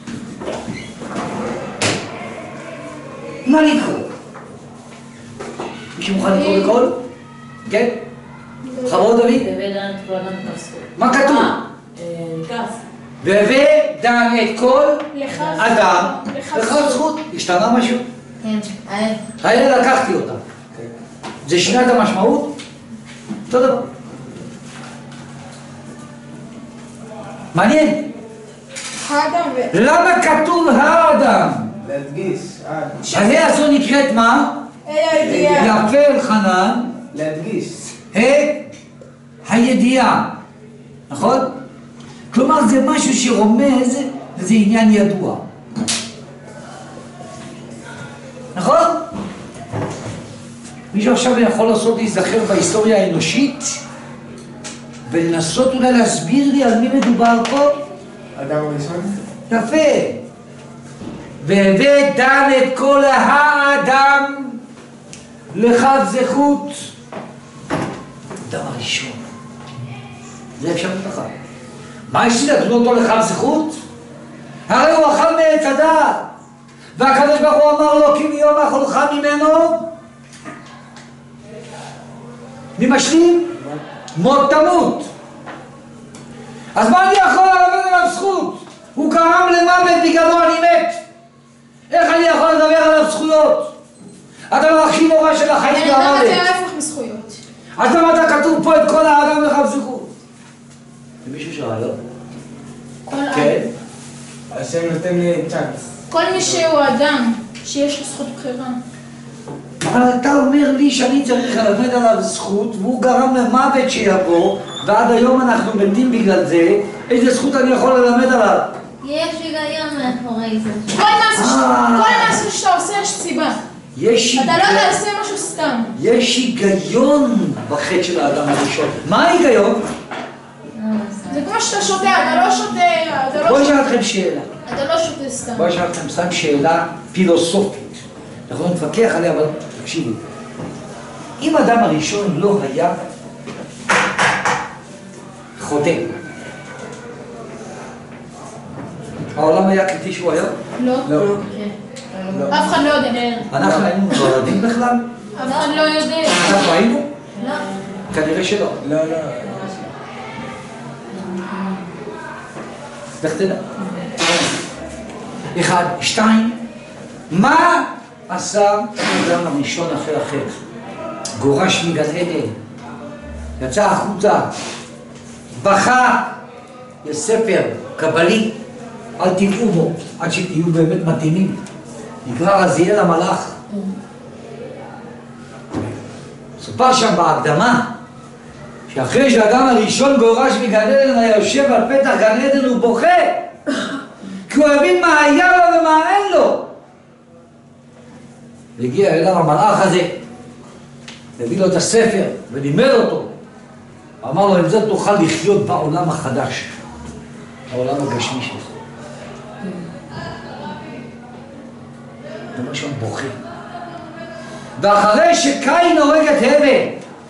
מה לקרוא? מישהו מוכן לקרוא בקול? כן? חברות דוד? והבא דן את כל האדם לכף זכות. מה כתוב? כף. והבא דן את כל אדם לכף זכות. השתנה משהו? כן, האל. האלה לקחתי אותה. זה שינה את המשמעות? אותו דבר. מעניין. האדם ו... למה כתוב האדם? להדגיש, ה"ה הזו נקראת מה? הידיעה. יפה אלחנן. להדגיש. ה' הידיעה. נכון? כלומר זה משהו שרומז, זה עניין ידוע. נכון? מישהו עכשיו יכול לעשות להיזכר בהיסטוריה האנושית ולנסות אולי להסביר לי על מי מדובר פה? אדם הראשון? יפה. והבא דן את כל האדם לכף זכות. אדם הראשון. זה אפשר לתחת. מה יש לי לדון אותו לכף זכות? הרי הוא אכל מעץ הדעת. והקדוש ברוך הוא אמר לו, כי מיום אכולך ממנו מי משלים? מות תמות. אז מה אני יכול ללמד עליו זכות? הוא גרם למוות בגללו, אני מת. איך אני יכול לדבר עליו זכויות? הדבר הכי נורא של החיים למה והמוות. זה ההפך מזכויות? אז למה אתה כתוב פה את כל האדם לכף זכות? זה מישהו שאלה? כל כן. השם נותן לי צ'אנס. כל מי שהוא אדם, שיש לו זכות בחירה. אבל אתה אומר לי שאני צריך ללמד עליו זכות והוא גרם למוות שיבוא ועד היום אנחנו מתים בגלל זה. איזה זכות אני יכול ללמד עליו? יש היגיון מאחורי זה. כל משהו ש- כל משהו שאתה עושה יש סיבה. יש אתה לא היגיון- תעשה משהו סתם. יש היגיון בחטא של האדם הראשון. מה ההיגיון? זה כמו שאתה שותה, אתה לא שותה, אתה לא בואי שותה. נשאל אתכם שאלה. אתה לא שותה סתם. בואו אשאל לכם סתם שאלה פילוסופית. אנחנו לא נתווכח עליה, אבל תקשיבו. אם האדם הראשון לא היה חוטא, העולם היה כפי שהוא היה? לא. לא. אף אחד לא יודע. אנחנו היינו נולדים בכלל? אף אחד לא יודע. אנחנו היינו? לא. כנראה שלא. לא, לא. לך תדע. אחד, שתיים, מה עשה האדם הראשון אחרי החטא? גורש מגן עדן, יצא החוצה, בכה, יש ספר קבלי, אל תיגעו בו, עד שתהיו באמת מתאימים. נקרא רזיאל המלאך. סופר שם בהקדמה, שאחרי שהאדם הראשון גורש מגן עדן היה יושב על פתח גן עדן ובוכה, כי הוא הבין מה היה לו ומה אין לו. והגיע אליו המלאך הזה, הביא לו את הספר ולימד אותו. אמר לו, עם זה תוכל לחיות בעולם החדש, העולם הגשמי שלך. דבר שם בוכה. ואחרי שקין הורג את הבל,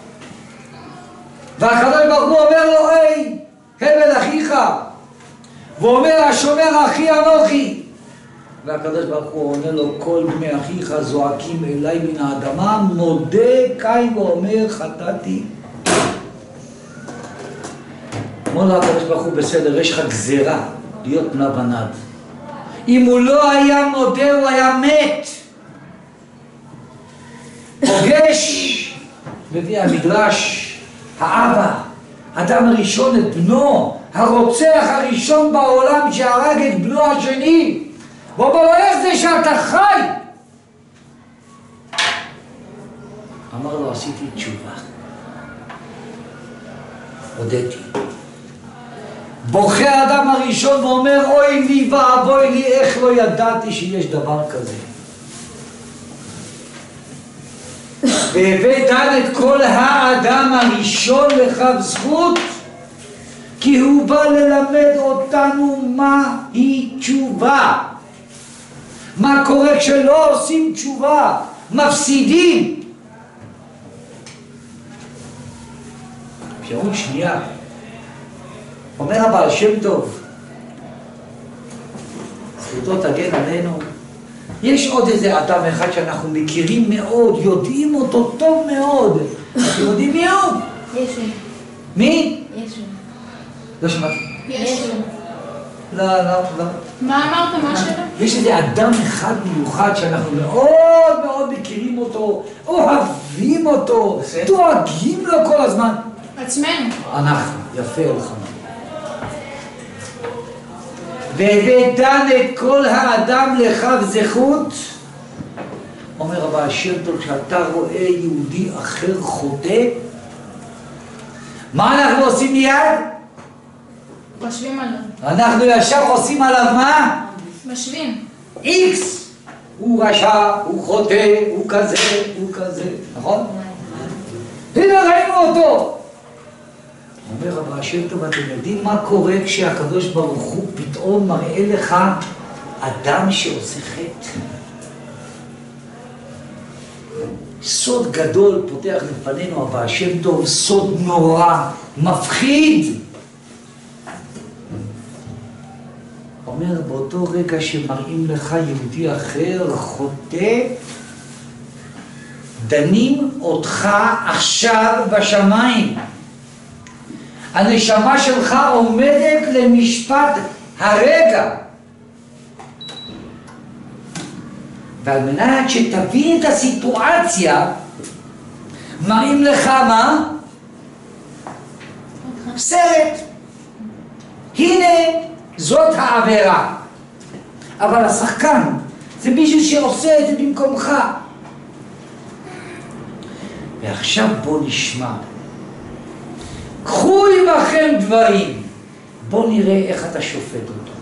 והקדוש ברוך הוא אומר לו, היי, הבל אחיך, והוא אומר, השומר אחי אנוכי. והקדוש ברוך הוא עונה לו, כל בני אחיך זועקים אליי מן האדמה, מודה קין ואומר, חטאתי. אומר לו הקדוש ברוך הוא, בסדר, יש לך גזירה להיות בנה בנד. אם הוא לא היה מודה, הוא היה מת. פוגש, מביא המדרש, האבא, האדם הראשון את בנו, הרוצח הראשון בעולם שהרג את בנו השני. והוא אומר לו, איך זה שאתה חי? אמר לו, עשיתי תשובה. הודיתי. בוכה האדם הראשון ואומר, אוי לי ואבוי לי, איך לא ידעתי שיש דבר כזה. והביא דן את כל האדם הראשון לכף זכות, כי הוא בא ללמד אותנו מה היא תשובה. מה קורה כשלא עושים תשובה? מפסידים. אפשרות שנייה, אומר הבעל שם טוב, זכותו תגן עלינו, יש עוד איזה אדם אחד שאנחנו מכירים מאוד, יודעים אותו טוב מאוד. אתם יודעים מי הוא? ישו. מי? ישו. לא שמעתי. יש. לא, לא, לא. מה אמרת? מה השאלה? יש איזה אדם אחד מיוחד שאנחנו מאוד מאוד מכירים אותו, אוהבים אותו, דואגים לו כל הזמן. עצמנו. אנחנו, יפה לך. והבאתן את כל האדם לכף זכות. אומר הבעל שם טוב, כשאתה רואה יהודי אחר חוטא, מה אנחנו עושים מיד? משווים עליו. אנחנו ישר עושים עליו מה? משווים. איקס. הוא רשע, הוא חוטא, הוא כזה, הוא כזה, נכון? הנה ראינו אותו. אומר הבעל שם טוב, אתם יודעים מה קורה כשהקדוש ברוך הוא פתאום מראה לך אדם שעושה חטא? סוד גדול פותח לפנינו הבעל שם טוב, סוד נורא, מפחיד. אומר, באותו רגע שמראים לך יהודי אחר חוטא, דנים אותך עכשיו בשמיים. הנשמה שלך עומדת למשפט הרגע. ועל מנת שתבין את הסיטואציה, מראים לך מה? סרט. הנה, זאת העבירה. אבל השחקן זה מישהו שעושה את זה במקומך. ועכשיו בוא נשמע. קחו עמכם דברים. בוא נראה איך אתה שופט אותו.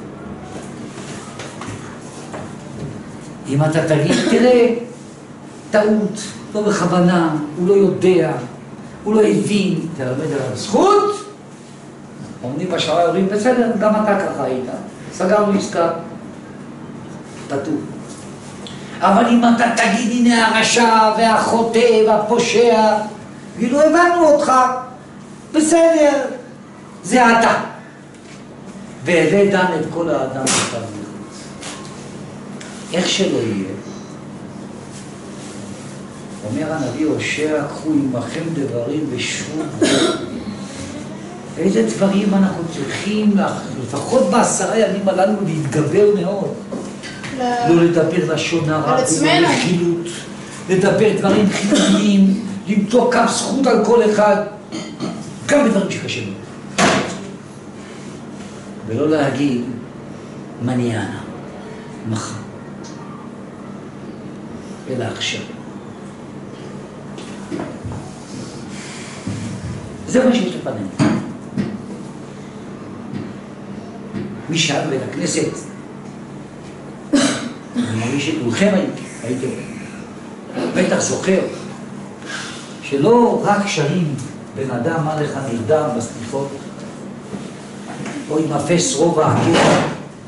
אם אתה תגיד, תראה, טעות, לא בכוונה, הוא לא יודע, הוא לא הבין, תלמד עליו זכות. עומדים בשער אומרים, בסדר, גם אתה ככה היית, סגרנו עסקה, פתור. אבל אם אתה תגיד, הנה הרשע והחוטא והפושע, כאילו הבנו אותך, בסדר, זה אתה. והבא דן את כל האדם אותם מחוץ. איך שלא יהיה, אומר הנביא הושע, קחו עמכם דברים ושבו. איזה דברים אנחנו צריכים, לפחות בעשרה ימים הללו, להתגבר מאוד. לא לדבר לשון הרע, לא לחילות, לדבר דברים חיוביים, למצוא קו זכות על כל אחד, גם בדברים שקשה מאוד. ולא להגיד מניאנה, מחר, אלא עכשיו. זה מה שיש לפנינו. מי שהיה בבית הכנסת, אני מרגיש שכולכם הייתם, בטח זוכר, שלא רק שרים בן אדם מה לך נרדם בסליחות, או עם אפס רובע הקטע,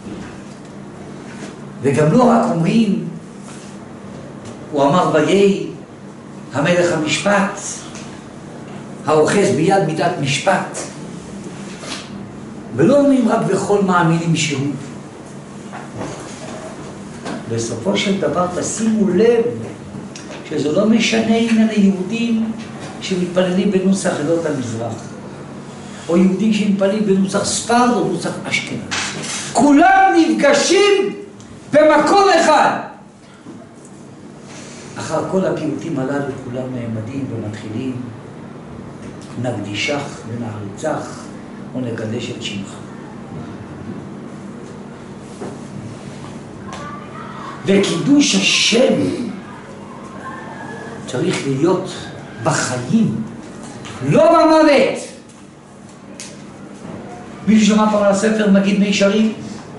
וגם לא רק אומרים, הוא אמר ויהי המלך המשפט, האוחז ביד מידת משפט, ולא אומרים רק בכל מאמינים שהוא. בסופו של דבר תשימו לב שזה לא משנה אם הם היהודים שמתפללים בנוסח עדות המזרח, או יהודים שמתפללים בנוסח ספרד או נוסח אשכנז. כולם נפגשים במקום אחד. אחר כל הפיוטים הללו כולם נעמדים ומתחילים נקדישך ונעריצך או נקדש את שמך. וקידוש השם צריך להיות בחיים, לא במוות. מישהו שמע פעם על הספר מגיד מישרים?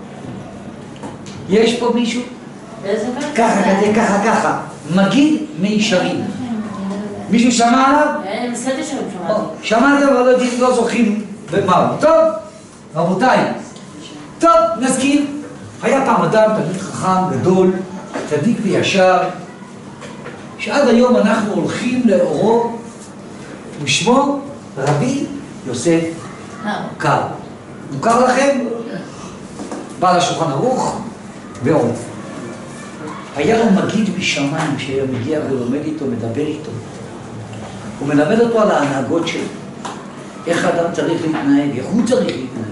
יש פה מישהו? ככה, כזה, ככה, ככה. מגיד מישרים. מישהו שמע עליו? אני מסתכל שם, שמעתי. שמעתם, אבל לא זוכים במה. טוב, רבותיי. טוב, נזכיר. היה פעם אדם, תלמיד חכם, גדול, צדיק וישר, שעד היום אנחנו הולכים לאורו, ושמו רבי יוסף קארו. מוכר לכם? בעל השולחן ערוך ועוד. היה לו מגיד משמיים שהיה מגיע ולומד איתו, מדבר איתו. הוא מלמד אותו על ההנהגות שלו. איך האדם צריך להתנהג, איך הוא צריך להתנהג.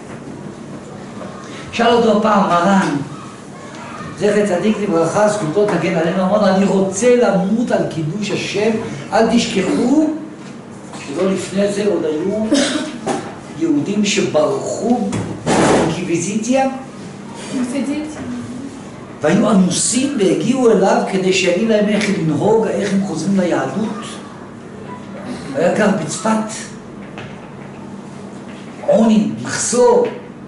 שאל אותו פעם מרן, זכר צדיק לברכה, זכותו תגן עלינו, אמר לו, אני רוצה למות על קידוש השם, אל תשכחו שלא לפני זה עוד היו יהודים שברחו באינקוויזיציה, והיו אנוסים והגיעו אליו כדי שיגיד להם איך לנהוג, איך הם חוזרים ליהדות. היה גר בצפת, עוני, מחסור.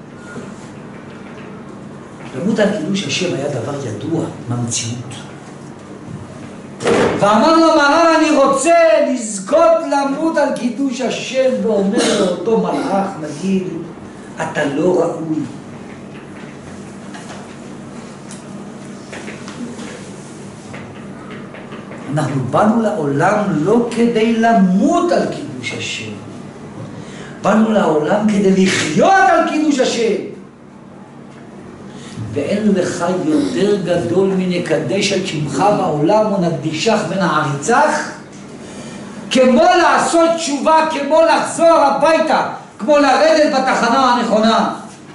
למות על קידוש השם היה דבר ידוע מהמציאות. ואמר לו מרן, אני רוצה לזכות למות על קידוש השם, ואומר לאותו מלאך, נגיד, אתה לא ראוי. אנחנו באנו לעולם לא כדי למות על קידוש השם. באנו לעולם כדי לחיות על קידוש השם. ואין לך יותר גדול מנקדש את שמך בעולם ונקדישך ונעריצך, כמו לעשות תשובה, כמו לחזור הביתה, כמו לרדת בתחנה הנכונה.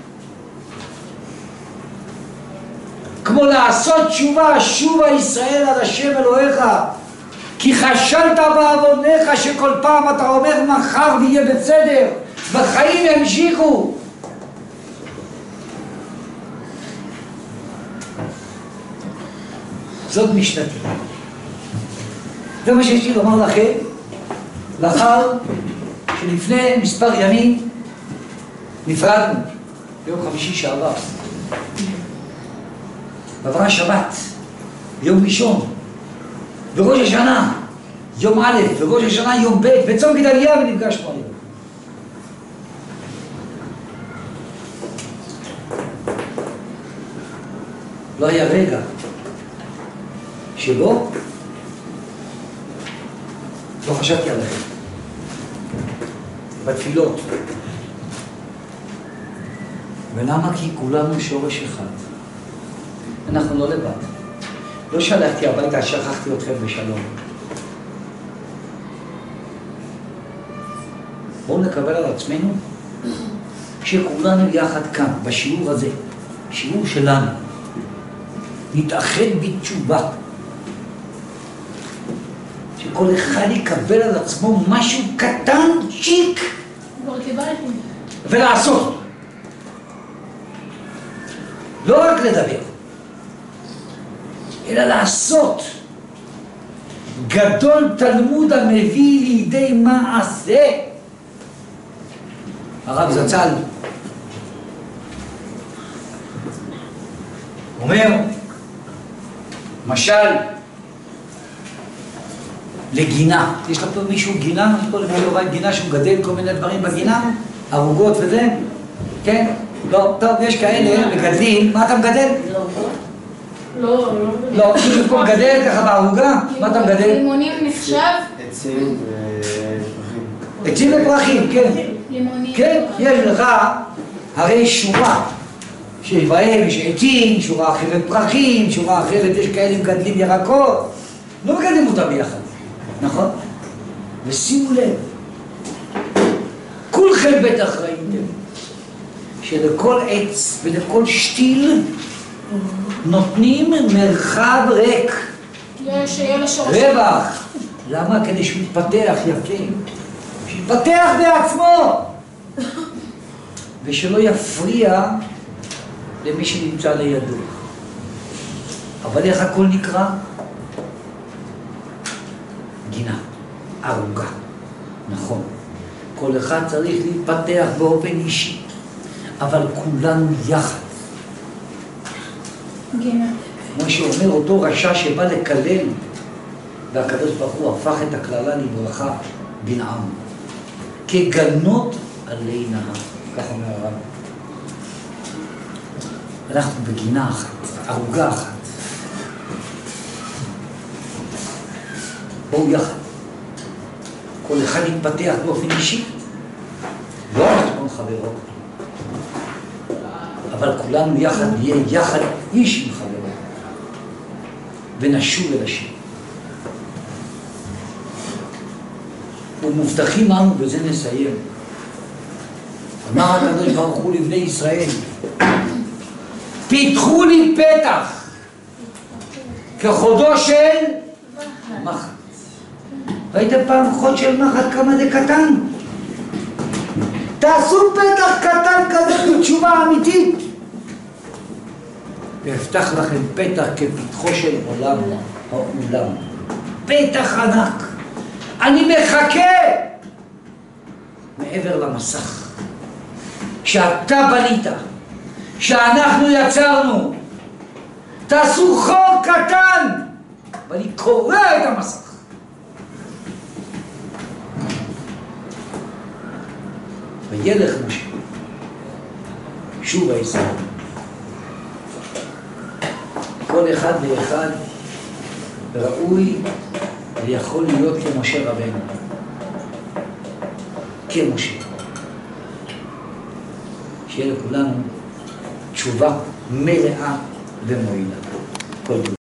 כמו לעשות תשובה, שובה ישראל על השם אלוהיך, כי חשלת בעוונך שכל פעם אתה אומר מחר ויהיה בסדר, בחיים המשיכו. זאת משנתי. זה מה שיש לי לומר לכם, לאחר שלפני מספר ימים נפרדנו, ביום חמישי שעבר. עברה שבת, ביום ראשון, בראש השנה, יום א', בראש השנה יום ב', בצום גדליה ונפגשנו היום. לא היה רגע שבו לא חשבתי עליכם. בתפילות. ולמה? כי כולנו שורש אחד. אנחנו לא לבד. לא שלחתי הביתה, שכחתי אתכם בשלום. בואו נקבל על עצמנו שכולנו יחד כאן, בשיעור הזה, שיעור שלנו, נתאחד בתשובה. שכל אחד יקבל על עצמו משהו קטן, צ'יק, כבר קיבלתי. ולעשות. לא רק לדבר, אלא לעשות. גדול תלמוד המביא לידי מעשה. הרב זצ"ל אומר, משל לגינה. יש לה פה מישהו גינה? יש פה למישהו בית גינה שהוא גדל כל מיני דברים בגינה? ערוגות וזה? כן? לא, טוב, יש כאלה מגדלים. מה אתה מגדל? לא, לא. לא, מישהו פה מגדל ככה בערוגה? מה אתה מגדל? לימונים נחשב? עצים ופרחים. עצים ופרחים, כן. לימונים. כן, יש לך הרי שורה שבהם יש עצים, שורה אחרת פרחים, שורה אחרת יש כאלה מגדלים ירקות. לא מגדלים אותם ביחד, נכון? ושימו לב, כולכם בטח ראיתם שלכל עץ ולכל שתיל נותנים מרחב ריק, שיהיה לשורש. רווח. למה? כדי שהוא יתפתח יפה, שיתפתח בעצמו ושלא יפריע למי שנמצא לידו. אבל איך הכל נקרא? גינה, ערוגה. נכון, כל אחד צריך להתפתח באופן אישי, אבל כולנו יחד. גינה. כמו שאומר אותו רשע שבא לקלל, והקדוש ברוך הוא הפך את הקללה לברכה בנעם. כגנות עלי נהר, כך אומר הרב. אנחנו בגינה אחת, ערוגה אחת. בואו יחד. כל אחד יתפתח באופן אישי, לא על חשבון חברו, אבל כולנו יחד נהיה יחד איש עם חברו, ונשוב אל השם. ומובטחים אנו, בזה נסיים. אמר הקדוש ברוך הוא לבני ישראל, פיתחו לי פתח כחודו של מחט. ראיתם פעם חוד של מחט כמה זה קטן? תעשו פתח קטן כזה בתשובה אמיתית, ואפתח לכם פתח כפתחו של עולם העולם. פתח ענק. אני מחכה מעבר למסך שאתה בנית, שאנחנו יצרנו. תעשו חור קטן ואני קורא את המסך. וילך משה שוב הישראל, כל אחד ואחד ראוי ויכול להיות כמשה רבנו, כמשה. שיהיה לכולנו תשובה מלאה ומועילה. כל